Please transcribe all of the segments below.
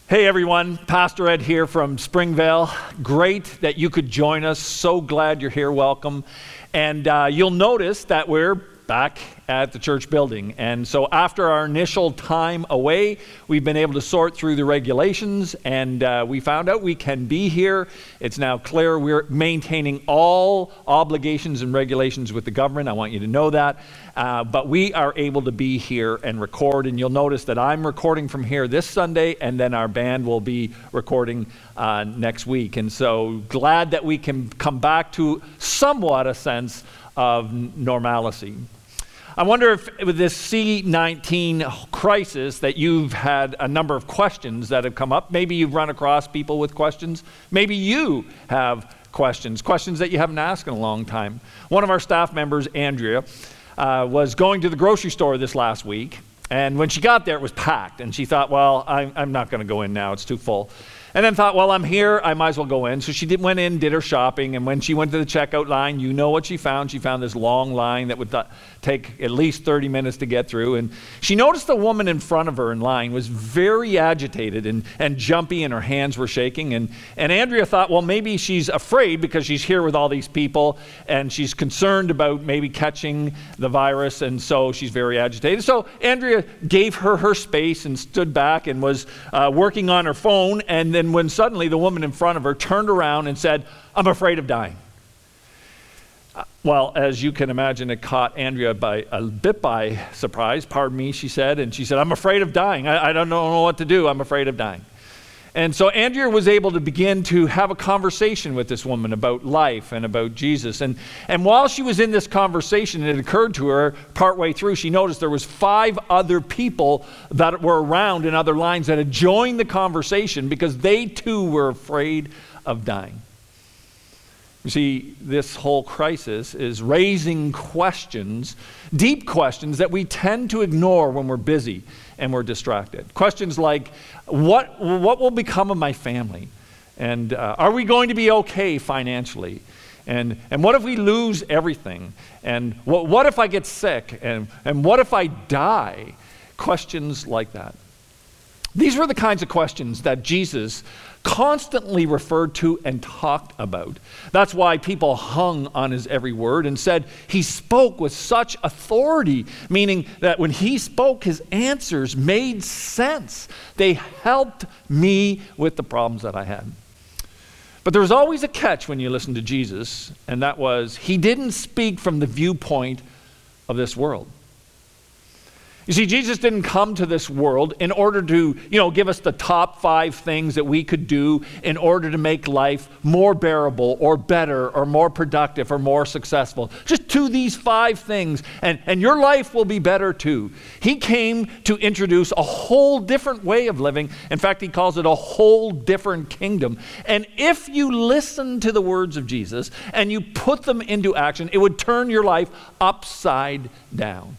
Hey everyone, Pastor Ed here from Springvale. Great that you could join us. So glad you're here. Welcome. And you'll notice that we're back at the church building. And so after our initial time away, we've been able to sort through the regulations, and we found out we can be here. It's now clear we're maintaining all obligations and regulations with the government. I want you to know that. But we are able to be here and record, and you'll notice that I'm recording from here this Sunday, and then our band will be recording next week. And so glad that we can come back to somewhat a sense of normalcy. I wonder if with this C-19 crisis that you've had a number of questions that have come up. Maybe you've run across people with questions. Maybe you have questions that you haven't asked in a long time. One of our staff members, Andrea, was going to the grocery store this last week, and when she got there, it was packed, and she thought, well, I'm not going to go in now, it's too full. And then thought, well, I'm here, I might as well go in. So she went in, did her shopping, and when she went to the checkout line, you know what she found. She found this long line that would take at least 30 minutes to get through. And she noticed the woman in front of her in line was very agitated and jumpy, and her hands were shaking. And Andrea thought, well, maybe she's afraid because she's here with all these people, and she's concerned about maybe catching the virus, and so she's very agitated. So Andrea gave her space and stood back and was working on her phone, and then when suddenly the woman in front of her turned around and said, "I'm afraid of dying." Well, as you can imagine, it caught Andrea a bit by surprise. "Pardon me," she said, and she said, "I'm afraid of dying. I don't know what to do. I'm afraid of dying." And so Andrea was able to begin to have a conversation with this woman about life and about Jesus. And while she was in this conversation, it occurred to her partway through, she noticed there was 5 other people that were around in other lines that had joined the conversation because they too were afraid of dying. You see, this whole crisis is raising questions, deep questions that we tend to ignore when we're busy and we're distracted. Questions like, what will become of my family? And are we going to be okay financially? And what if we lose everything? And what if I get sick? And what if I die? Questions like that. These were the kinds of questions that Jesus constantly referred to and talked about. That's why people hung on his every word and said he spoke with such authority, meaning that when he spoke, his answers made sense. They helped me with the problems that I had. But there was always a catch when you listened to Jesus, and that was he didn't speak from the viewpoint of this world. You see, Jesus didn't come to this world in order to, give us the top 5 things that we could do in order to make life more bearable or better or more productive or more successful. Just do these 5 things and your life will be better too. He came to introduce a whole different way of living. In fact, he calls it a whole different kingdom. And if you listen to the words of Jesus and you put them into action, it would turn your life upside down.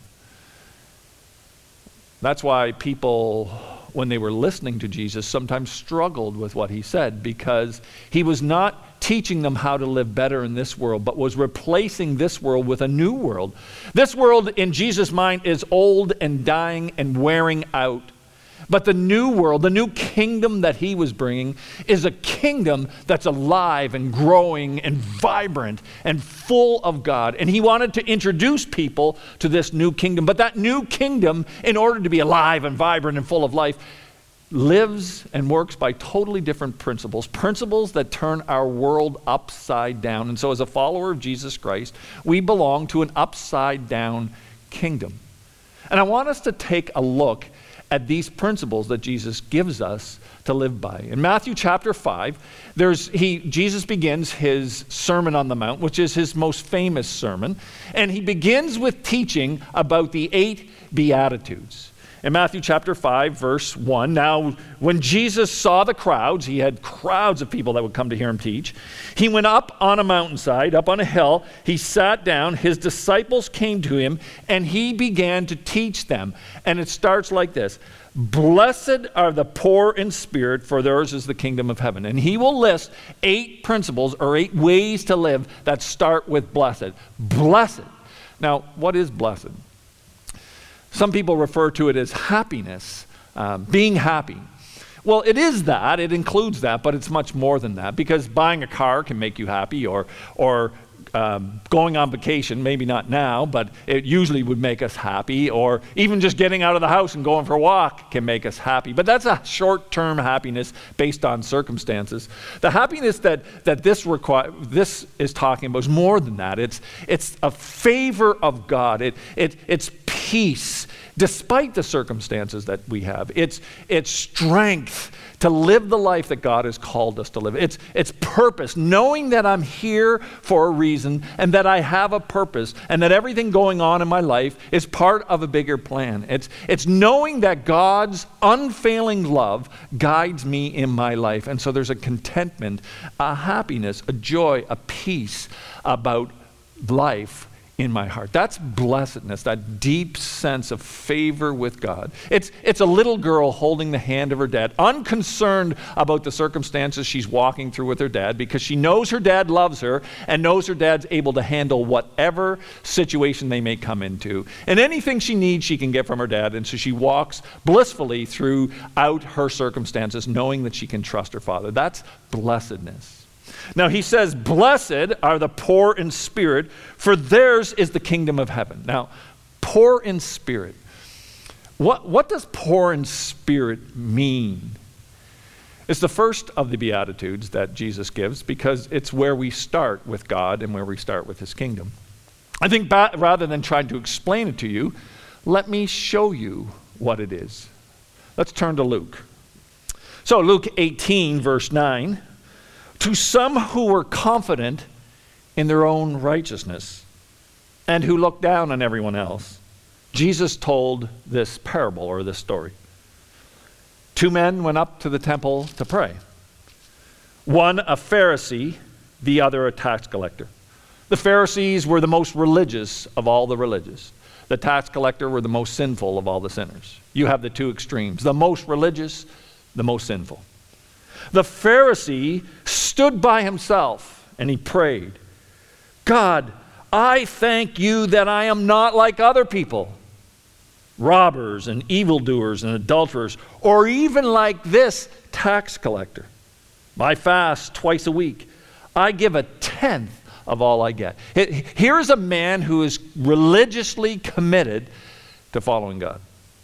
That's why people, when they were listening to Jesus, sometimes struggled with what he said, because he was not teaching them how to live better in this world, but was replacing this world with a new world. This world, in Jesus' mind, is old and dying and wearing out. But the new world, the new kingdom that he was bringing, is a kingdom that's alive and growing and vibrant and full of God. And he wanted to introduce people to this new kingdom. But that new kingdom, in order to be alive and vibrant and full of life, lives and works by totally different principles that turn our world upside down. And so as a follower of Jesus Christ, we belong to an upside down kingdom. And I want us to take a look at these principles that Jesus gives us to live by. In Matthew chapter 5, Jesus begins his Sermon on the Mount, which is his most famous sermon, and he begins with teaching about the 8 Beatitudes. In Matthew chapter 5, verse 1, now when Jesus saw the crowds, he had crowds of people that would come to hear him teach, he went up on a mountainside, up on a hill, he sat down, his disciples came to him, and he began to teach them. And it starts like this: "Blessed are the poor in spirit, for theirs is the kingdom of heaven." And he will list 8 principles or 8 ways to live that start with blessed. Blessed. Now, what is blessed? Some people refer to it as happiness, being happy. Well, it is that. It includes that, but it's much more than that, because buying a car can make you happy, or going on vacation, maybe not now, but it usually would make us happy, or even just getting out of the house and going for a walk can make us happy. But that's a short-term happiness based on circumstances. The happiness that this is talking about is more than that. It's a favor of God. It's peace despite the circumstances that we have. It's strength to live the life that God has called us to live. It's purpose, knowing that I'm here for a reason and that I have a purpose and that everything going on in my life is part of a bigger plan. It's knowing that God's unfailing love guides me in my life. And so there's a contentment, a happiness, a joy, a peace about life in my heart. That's blessedness, that deep sense of favor with God. It's a little girl holding the hand of her dad, unconcerned about the circumstances she's walking through with her dad, because she knows her dad loves her and knows her dad's able to handle whatever situation they may come into. And anything she needs, she can get from her dad. And so she walks blissfully throughout her circumstances, knowing that she can trust her father. That's blessedness. Now he says, blessed are the poor in spirit, for theirs is the kingdom of heaven. Now, poor in spirit. What does poor in spirit mean? It's the first of the Beatitudes that Jesus gives, because it's where we start with God and where we start with his kingdom. I think rather than trying to explain it to you, let me show you what it is. Let's turn to Luke. So Luke 18, verse 9. To some who were confident in their own righteousness and who looked down on everyone else, Jesus told this parable, or this story. 2 men went up to the temple to pray. One a Pharisee, the other a tax collector. The Pharisees were the most religious of all the religious. The tax collector were the most sinful of all the sinners. You have the two extremes, the most religious, the most sinful. The Pharisee stood by himself and he prayed, God, I thank you that I am not like other people, robbers and evildoers and adulterers, or even like this tax collector. I fast twice a week. I give a tenth of all I get. Here's a man who is religiously committed to following God.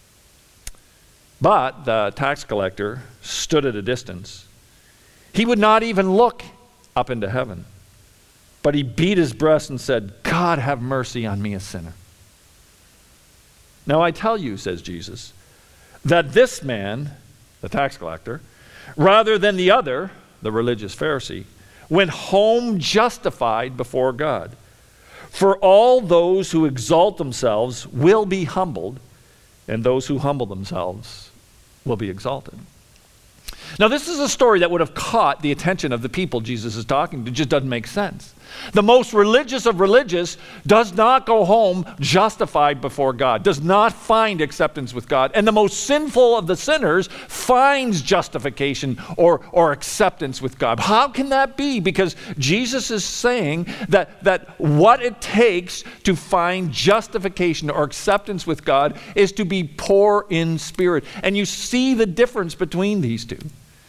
But the tax collector stood at a distance. He would not even look up into heaven, but he beat his breast and said, God, have mercy on me, a sinner. Now I tell you, says Jesus, that this man, the tax collector, rather than the other, the religious Pharisee, went home justified before God. For all those who exalt themselves will be humbled, and those who humble themselves will be exalted. Now, this is a story that would have caught the attention of the people Jesus is talking to. It just doesn't make sense. The most religious of religious does not go home justified before God, does not find acceptance with God. And the most sinful of the sinners finds justification or acceptance with God. How can that be? Because Jesus is saying that what it takes to find justification or acceptance with God is to be poor in spirit. And you see the difference between these two.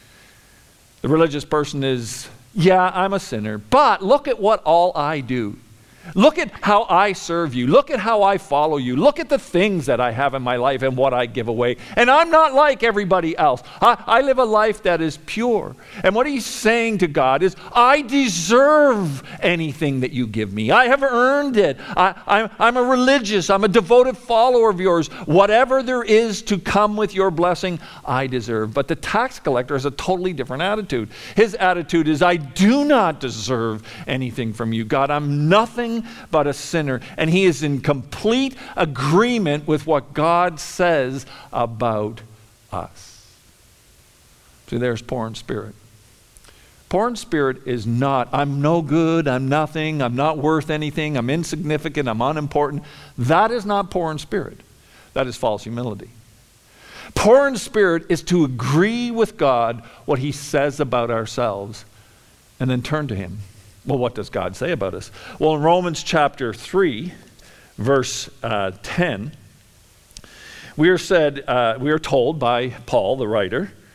The religious person is, yeah, I'm a sinner, but look at what all I do. Look at how I serve you. Look at how I follow you. Look at the things that I have in my life and what I give away. And I'm not like everybody else. I live a life that is pure. And what he's saying to God is, I deserve anything that you give me. I have earned it. I'm a religious, I'm a devoted follower of yours. Whatever there is to come with your blessing, I deserve. But the tax collector has a totally different attitude. His attitude is, I do not deserve anything from you, God. I'm nothing but a sinner. And he is in complete agreement with what God says about us. See, there's poor in spirit. Poor in spirit is not, I'm no good, I'm nothing, I'm not worth anything, I'm insignificant, I'm unimportant. That is not poor in spirit. That is false humility. Poor in spirit is to agree with God what he says about ourselves and then turn to him. Well, what does God say about us? Well, in Romans chapter 3, verse 10, we are told by Paul, the writer,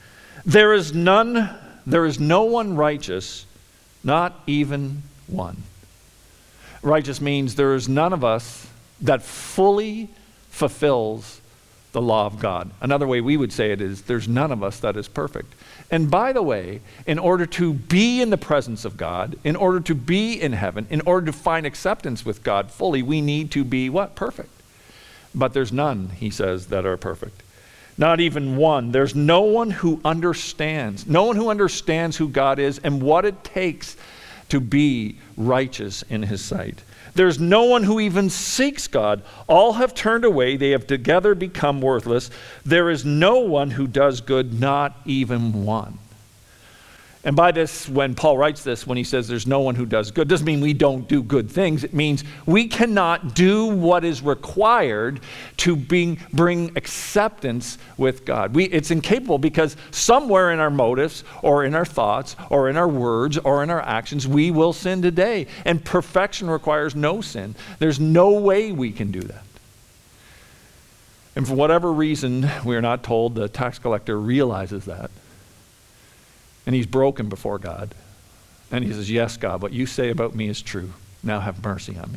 There is no one righteous, not even one. Righteous means there is none of us that fully fulfills the law of God. Another way we would say it is, there's none of us that is perfect. And by the way, in order to be in the presence of God, in order to be in heaven, in order to find acceptance with God fully, we need to be what? Perfect. But there's none, he says, that are perfect. Not even one. There's no one who understands. No one who understands who God is and what it takes to be righteous in his sight. There's no one who even seeks God. All have turned away. They have together become worthless. There is no one who does good, not even one. And by this, when Paul writes this, when he says there's no one who does good, doesn't mean we don't do good things. It means we cannot do what is required to bring acceptance with God. It's incapable because somewhere in our motives or in our thoughts or in our words or in our actions, we will sin today. And perfection requires no sin. There's no way we can do that. And for whatever reason, we are not told, the tax collector realizes that. And he's broken before God. And he says, yes, God, what you say about me is true. Now have mercy on me.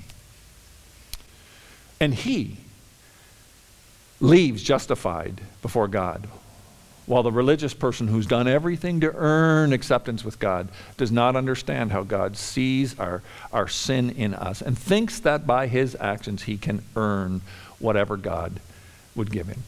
And he leaves justified before God, while the religious person who's done everything to earn acceptance with God does not understand how God sees our sin in us and thinks that by his actions he can earn whatever God would give him.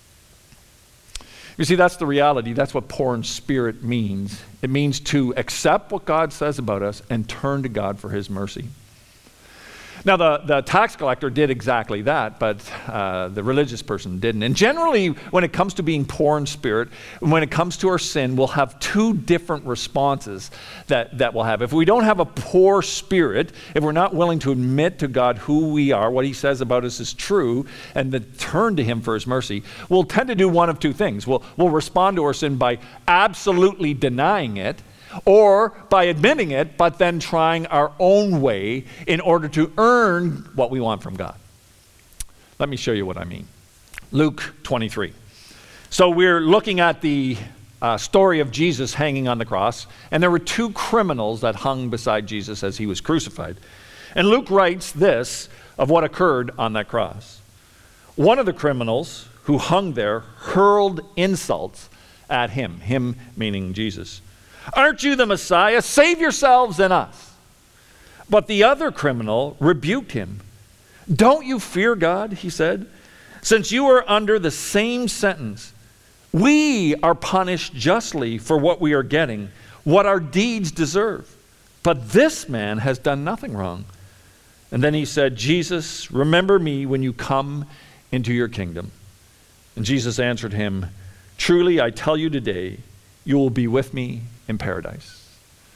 You see, that's the reality. That's what poor in spirit means. It means to accept what God says about us and turn to God for his mercy. Now, the tax collector did exactly that, but the religious person didn't. And generally, when it comes to being poor in spirit, when it comes to our sin, we'll have two different responses that we'll have. If we don't have a poor spirit, if we're not willing to admit to God who we are, what he says about us is true, and then turn to him for his mercy, we'll tend to do one of two things. We'll respond to our sin by absolutely denying it, or by admitting it, but then trying our own way in order to earn what we want from God. Let me show you what I mean. Luke 23. So we're looking at the story of Jesus hanging on the cross, and there were two criminals that hung beside Jesus as he was crucified. And Luke writes this of what occurred on that cross. One of the criminals who hung there hurled insults at him meaning Jesus. Aren't you the Messiah? Save yourselves and us. But the other criminal rebuked him. Don't you fear God, he said, since you are under the same sentence. We are punished justly for what we are getting, what our deeds deserve. But this man has done nothing wrong. And then he said, Jesus, remember me when you come into your kingdom. And Jesus answered him, truly I tell you today, you will be with me in paradise.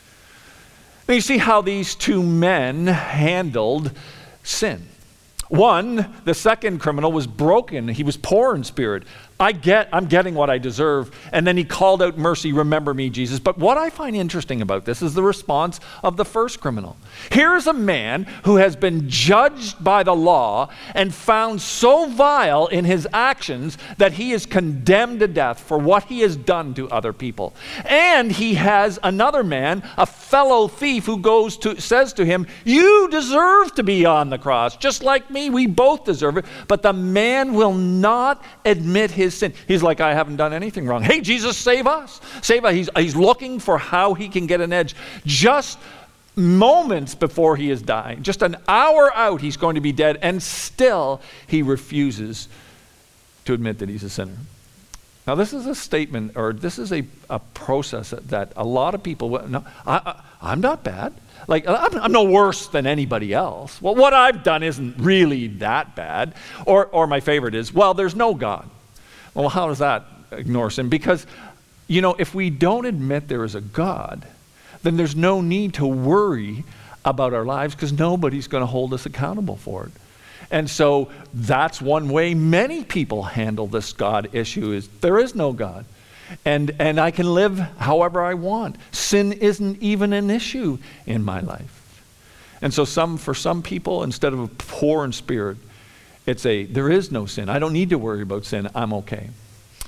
Now you see how these two men handled sin. One, the second criminal, was broken. He was poor in spirit. I'm getting what I deserve. And then he called out mercy, remember me, Jesus. But what I find interesting about this is the response of the first criminal. Here's a man who has been judged by the law and found so vile in his actions that he is condemned to death for what he has done to other people. And he has another man, a fellow thief, who says to him, you deserve to be on the cross, just like me. We both deserve it. But the man will not admit his sin. He's like, I haven't done anything wrong. Hey, Jesus, save us. Save us. He's looking for how he can get an edge. Just moments before he is dying, just an hour out, he's going to be dead, and still he refuses to admit that he's a sinner. Now, this is a statement, or this is a process that a lot of people, no, I'm not bad. Like, I'm no worse than anybody else. Well, what I've done isn't really that bad. Or my favorite is, well, there's no God. Well, how does that ignore sin? Because, if we don't admit there is a God, then there's no need to worry about our lives because nobody's going to hold us accountable for it. And so that's one way many people handle this God issue is there is no God. And I can live however I want. Sin isn't even an issue in my life. And so for some people, instead of poor in spirit, there is no sin. I don't need to worry about sin. I'm okay.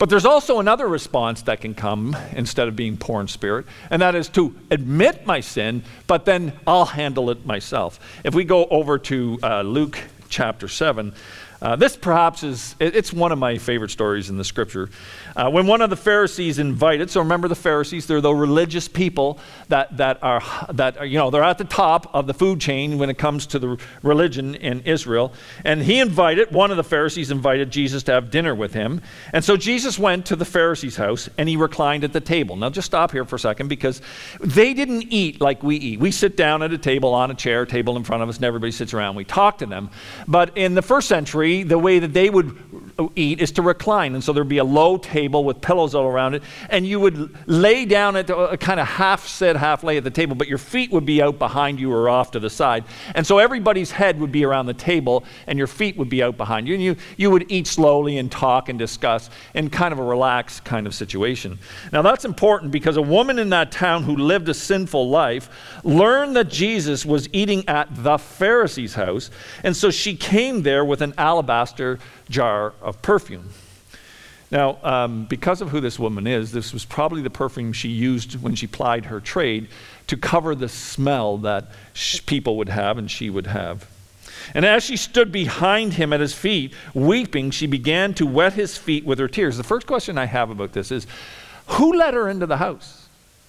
But there's also another response that can come instead of being poor in spirit, and that is to admit my sin, but then I'll handle it myself. If we go over to Luke chapter 7, this perhaps it's one of my favorite stories in the scripture. When one of the Pharisees invited, so remember the Pharisees, they're the religious people that are they're at the top of the food chain when it comes to the religion in Israel. And one of the Pharisees invited Jesus to have dinner with him. And so Jesus went to the Pharisee's house and he reclined at the table. Now just stop here for a second, because they didn't eat like we eat. We sit down at a table, on a chair, table in front of us, and everybody sits around. We talk to them. But in the first century, the way that they would eat is to recline. And so there'd be a low table with pillows all around it. And you would lay down at a kind of half sit, half lay at the table, but your feet would be out behind you or off to the side. And so everybody's head would be around the table and your feet would be out behind you. And you would eat slowly and talk and discuss in kind of a relaxed kind of situation. Now that's important because a woman in that town who lived a sinful life learned that Jesus was eating at the Pharisee's house. And so she came there with an alabaster jar of perfume. Now, because of who this woman is, this was probably the perfume she used when she plied her trade to cover the smell that people would have and she would have. And as she stood behind him at his feet, weeping, she began to wet his feet with her tears. The first question I have about this is, who let her into the house?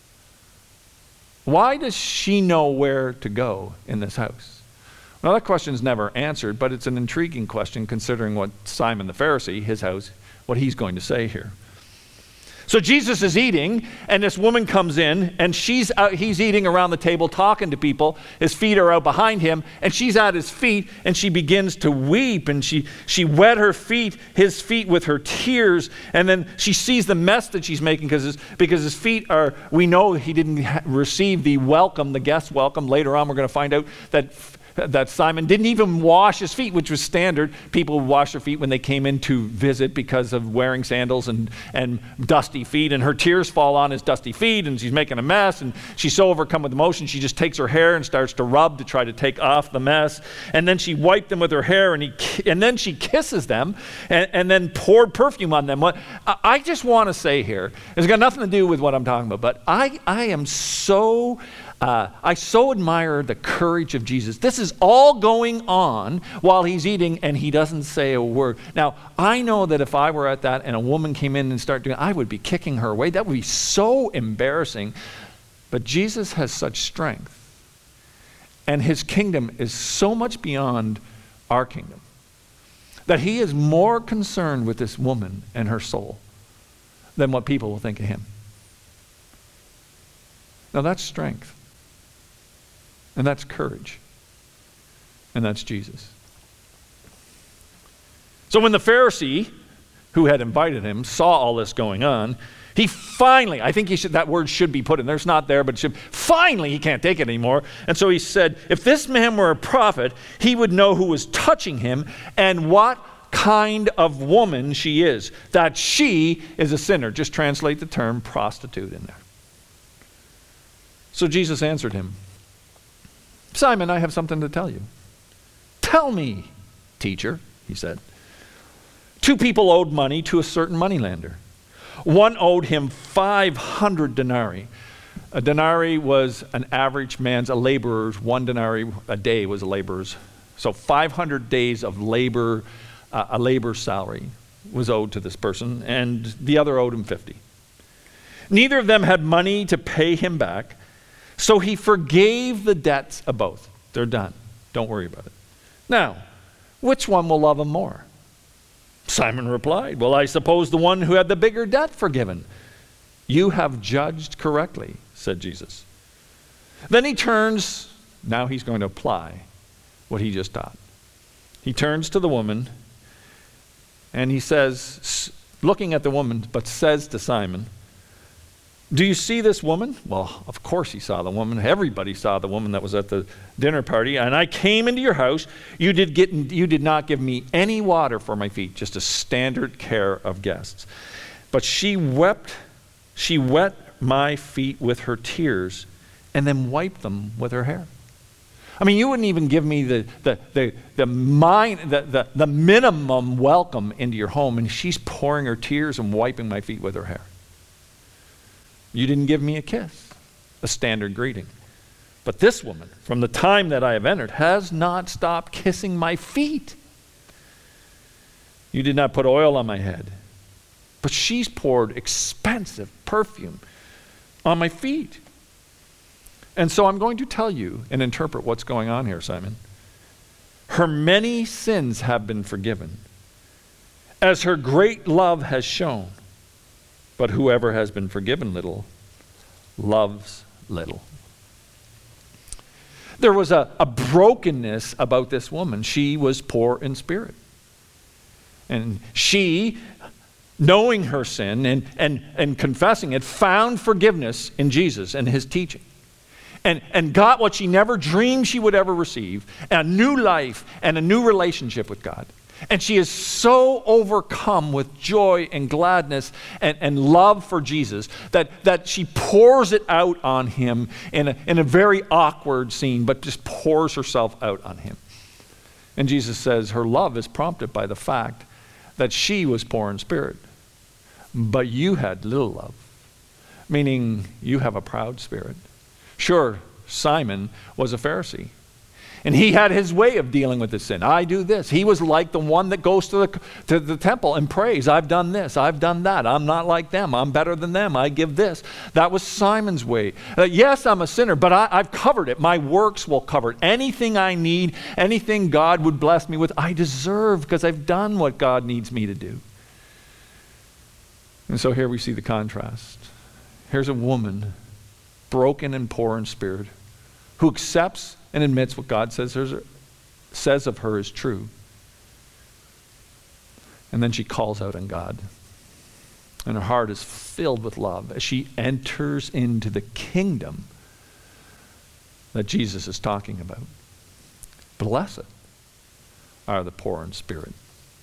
Why does she know where to go in this house? Well, that question is never answered, but it's an intriguing question considering what Simon the Pharisee, his house, what he's going to say here. So Jesus is eating, and this woman comes in, and he's eating around the table, talking to people. His feet are out behind him, and she's at his feet, and she begins to weep, and she wet his feet with her tears, and then she sees the mess that she's making because his feet are, we know he didn't receive the guest welcome. Later on, we're going to find out that Simon didn't even wash his feet, which was standard. People would wash their feet when they came in to visit because of wearing sandals and dusty feet, and her tears fall on his dusty feet, and she's making a mess, and she's so overcome with emotion, she just takes her hair and starts to rub to try to take off the mess, and then she wiped them with her hair, and then she kisses them, and then poured perfume on them. What I just want to say here, it's got nothing to do with what I'm talking about, but I so admire the courage of Jesus. This is all going on while he's eating, and he doesn't say a word. Now, I know that if I were at that and a woman came in and started doing it, I would be kicking her away. That would be so embarrassing. But Jesus has such strength, and his kingdom is so much beyond our kingdom that he is more concerned with this woman and her soul than what people will think of him. Now, that's strength. And that's courage. And that's Jesus. So when the Pharisee who had invited him saw all this going on, he finally, I think that word should be put in there. It's not there, but finally he can't take it anymore. And so he said, if this man were a prophet, he would know who was touching him and what kind of woman she is, that she is a sinner. Just translate the term prostitute in there. So Jesus answered him, Simon, I have something to tell you. Tell me, teacher, he said. 2 people owed money to a certain moneylender. One owed him 500 denarii. A denarii was an average man's, a laborer's, 1 denarii a day was a laborer's. So 500 days of labor, a labor salary was owed to this person, and the other owed him 50. Neither of them had money to pay him back, so he forgave the debts of both. They're done. Don't worry about it. Now, which one will love him more? Simon replied, well, I suppose the one who had the bigger debt forgiven. You have judged correctly, said Jesus. Then he turns, now he's going to apply what he just taught. He turns to the woman and he says, looking at the woman, but says to Simon, do you see this woman? Well, of course he saw the woman. Everybody saw the woman that was at the dinner party. And I came into your house. You did not give me any water for my feet, just a standard care of guests. But she wet my feet with her tears and then wiped them with her hair. I mean, you wouldn't even give me the minimum welcome into your home, and she's pouring her tears and wiping my feet with her hair. You didn't give me a kiss, a standard greeting. But this woman, from the time that I have entered, has not stopped kissing my feet. You did not put oil on my head, but she's poured expensive perfume on my feet. And so I'm going to tell you and interpret what's going on here, Simon. Her many sins have been forgiven, as her great love has shown. But whoever has been forgiven little, loves little. There was a brokenness about this woman. She was poor in spirit. And she, knowing her sin and confessing it, found forgiveness in Jesus and his teaching. And got what she never dreamed she would ever receive, a new life and a new relationship with God. And she is so overcome with joy and gladness and love for Jesus that she pours it out on him in a very awkward scene, but just pours herself out on him. And Jesus says her love is prompted by the fact that she was poor in spirit, but you had little love, meaning you have a proud spirit. Sure, Simon was a Pharisee, and he had his way of dealing with his sin. I do this. He was like the one that goes to the temple and prays. I've done this. I've done that. I'm not like them. I'm better than them. I give this. That was Simon's way. Yes, I'm a sinner, but I've covered it. My works will cover it. Anything I need, anything God would bless me with, I deserve because I've done what God needs me to do. And so here we see the contrast. Here's a woman, broken and poor in spirit, who accepts and admits what God says of her is true. And then she calls out on God. And her heart is filled with love as she enters into the kingdom that Jesus is talking about. Blessed are the poor in spirit.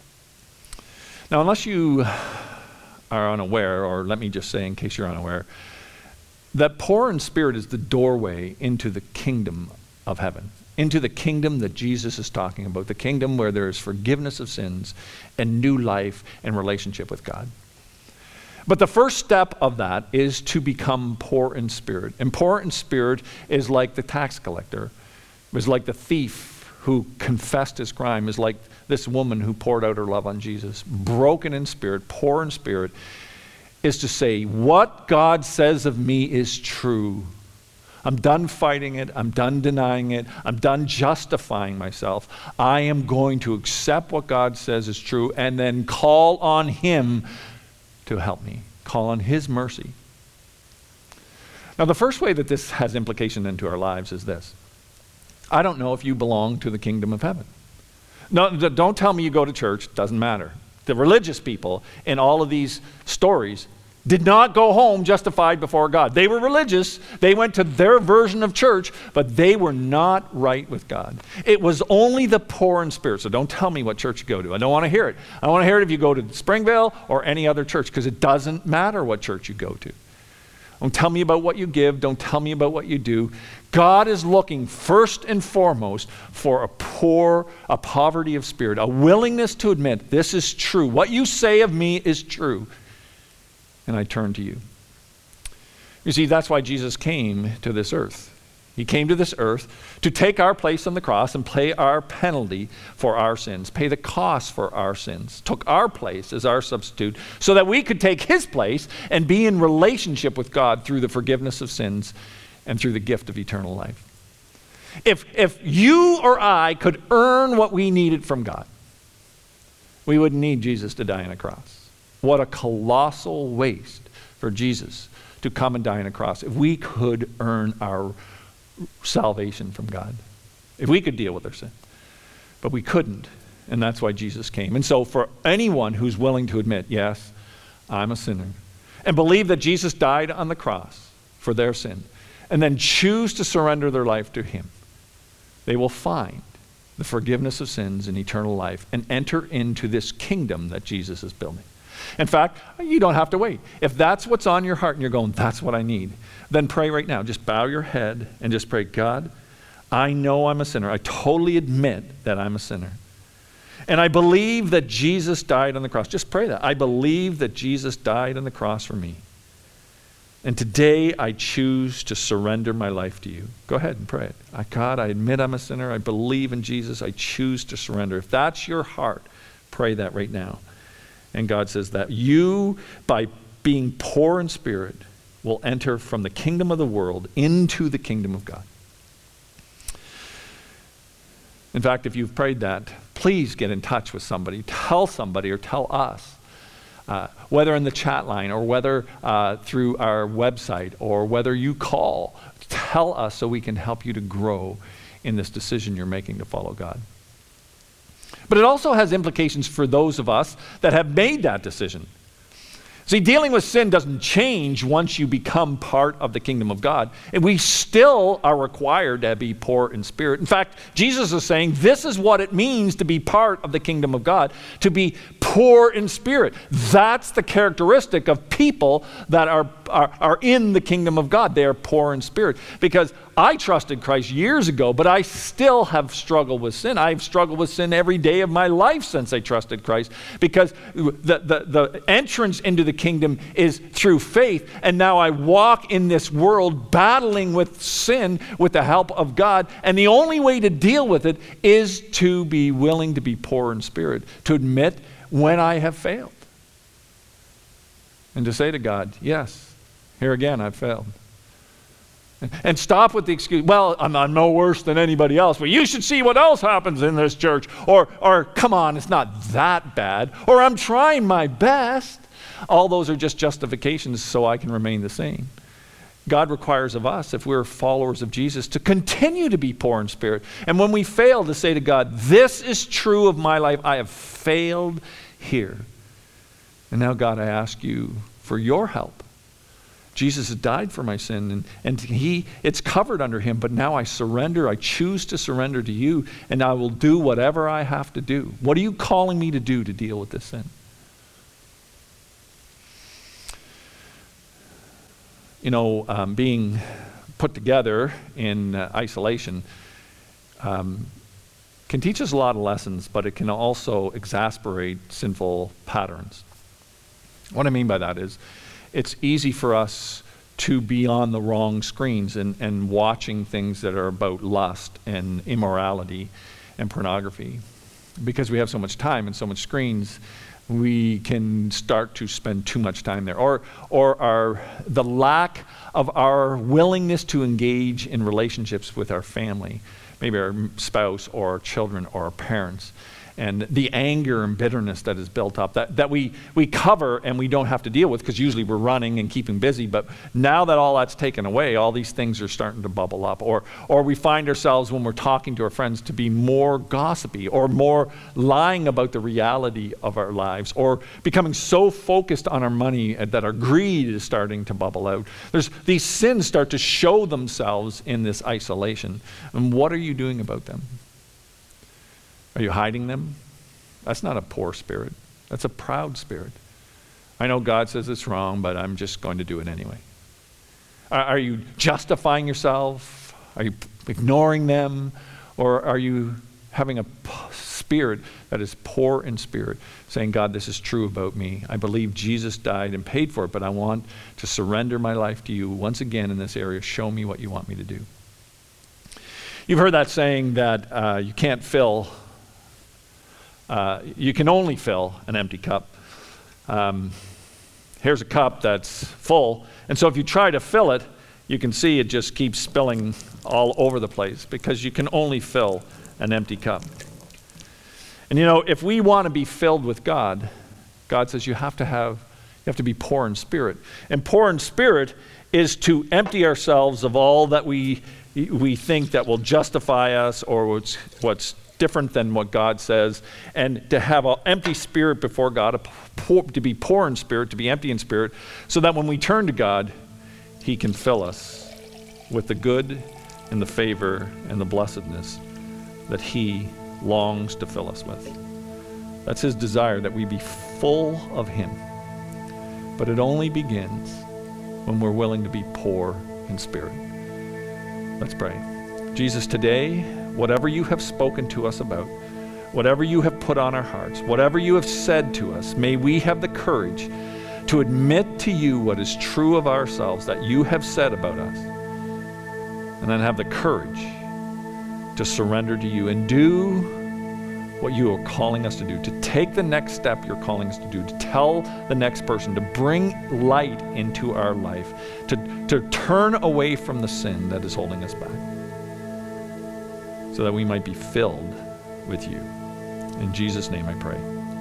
Now, unless you are unaware, or let me just say in case you're unaware, that poor in spirit is the doorway into the kingdom of heaven, into the kingdom that Jesus is talking about, the kingdom where there is forgiveness of sins and new life and relationship with God. But the first step of that is to become poor in spirit. And poor in spirit is like the tax collector, is like the thief who confessed his crime, is like this woman who poured out her love on Jesus. Broken in spirit, poor in spirit, is to say, what God says of me is true. I'm done fighting it. I'm done denying it. I'm done justifying myself. I am going to accept what God says is true and then call on him to help me. Call on his mercy. Now, the first way that this has implication into our lives is this. I don't know if you belong to the kingdom of heaven. No, don't tell me you go to church. Doesn't matter. The religious people in all of these stories did not go home justified before God. They were religious. They went to their version of church, but they were not right with God. It was only the poor in spirit. So don't tell me what church you go to. I don't want to hear it. I want to hear it if you go to Springvale or any other church, because it doesn't matter what church you go to. Don't tell me about what you give. Don't tell me about what you do. God is looking first and foremost for a poverty of spirit, a willingness to admit this is true. What you say of me is true. And I turn to you. You see, that's why Jesus came to this earth. He came to this earth to take our place on the cross and pay our penalty for our sins, pay the cost for our sins, took our place as our substitute so that we could take his place and be in relationship with God through the forgiveness of sins and through the gift of eternal life. If you or I could earn what we needed from God, we wouldn't need Jesus to die on a cross. What a colossal waste for Jesus to come and die on a cross. If we could earn our salvation from God, if we could deal with our sin. But we couldn't, and that's why Jesus came. And so for anyone who's willing to admit, yes, I'm a sinner, and believe that Jesus died on the cross for their sin, and then choose to surrender their life to him, they will find the forgiveness of sins and eternal life and enter into this kingdom that Jesus is building. In fact, you don't have to wait. If that's what's on your heart and you're going, that's what I need, then pray right now. Just bow your head and just pray, God, I know I'm a sinner. I totally admit that I'm a sinner. And I believe that Jesus died on the cross. Just pray that. I believe that Jesus died on the cross for me. And today I choose to surrender my life to you. Go ahead and pray it. God, I admit I'm a sinner. I believe in Jesus. I choose to surrender. If that's your heart, pray that right now. And God says that you, by being poor in spirit, will enter from the kingdom of the world into the kingdom of God. In fact, if you've prayed that, please get in touch with somebody. Tell somebody or tell us, whether in the chat line or whether through our website or whether you call. Tell us so we can help you to grow in this decision you're making to follow God. But it also has implications for those of us that have made that decision. See, dealing with sin doesn't change once you become part of the kingdom of God. And we still are required to be poor in spirit. In fact, Jesus is saying this is what it means to be part of the kingdom of God, to be poor in spirit. That's the characteristic of people that are in the kingdom of God. They are poor in spirit. Because I trusted Christ years ago, but I still have struggled with sin. I've struggled with sin every day of my life since I trusted Christ, because the entrance into the kingdom is through faith, and now I walk in this world battling with sin with the help of God, and the only way to deal with it is to be willing to be poor in spirit, to admit when I have failed, and to say to God, yes, here again I've failed. And stop with the excuse, well, I'm no worse than anybody else. Well, you should see what else happens in this church. Or come on, it's not that bad. Or I'm trying my best. All those are just justifications so I can remain the same. God requires of us, if we're followers of Jesus, to continue to be poor in spirit. And when we fail, to say to God, this is true of my life. I have failed here. And now, God, I ask you for your help. Jesus has died for my sin, and it's covered under him, but now I surrender. I choose to surrender to you, and I will do whatever I have to do. What are you calling me to do to deal with this sin? You know, being put together in isolation can teach us a lot of lessons, but it can also exasperate sinful patterns. What I mean by that is, it's easy for us to be on the wrong screens and watching things that are about lust and immorality and pornography. Because we have so much time and so much screens, we can start to spend too much time there. Or the lack of our willingness to engage in relationships with our family, maybe our spouse or our children or our parents. And the anger and bitterness that is built up, that we cover and we don't have to deal with, because usually we're running and keeping busy. But now that all that's taken away, all these things are starting to bubble up. Or we find ourselves, when we're talking to our friends, to be more gossipy or more lying about the reality of our lives, or becoming so focused on our money that our greed is starting to bubble out. These sins start to show themselves in this isolation. And what are you doing about them? Are you hiding them? That's not a poor spirit. That's a proud spirit. I know God says it's wrong, but I'm just going to do it anyway. Are you justifying yourself? Are you ignoring them? Or are you having a spirit that is poor in spirit, saying, God, this is true about me. I believe Jesus died and paid for it, but I want to surrender my life to you once again in this area. Show me what you want me to do. You've heard that saying that you can't fill you can only fill an empty cup. Here's a cup that's full, and so if you try to fill it, you can see it just keeps spilling all over the place, because you can only fill an empty cup. And you know, if we want to be filled with God, God says you have to be poor in spirit. And poor in spirit is to empty ourselves of all that we think that will justify us, or what's different than what God says, and to have an empty spirit before God, to be poor in spirit, to be empty in spirit, so that when we turn to God, he can fill us with the good and the favor and the blessedness that he longs to fill us with. That's his desire, that we be full of him. But it only begins when we're willing to be poor in spirit. Let's pray. Jesus, today, whatever you have spoken to us about, whatever you have put on our hearts, whatever you have said to us, may we have the courage to admit to you what is true of ourselves that you have said about us, and then have the courage to surrender to you and do what you are calling us to do, to take the next step you're calling us to do, to tell the next person, to bring light into our life, to turn away from the sin that is holding us back, so that we might be filled with you. In Jesus' name I pray.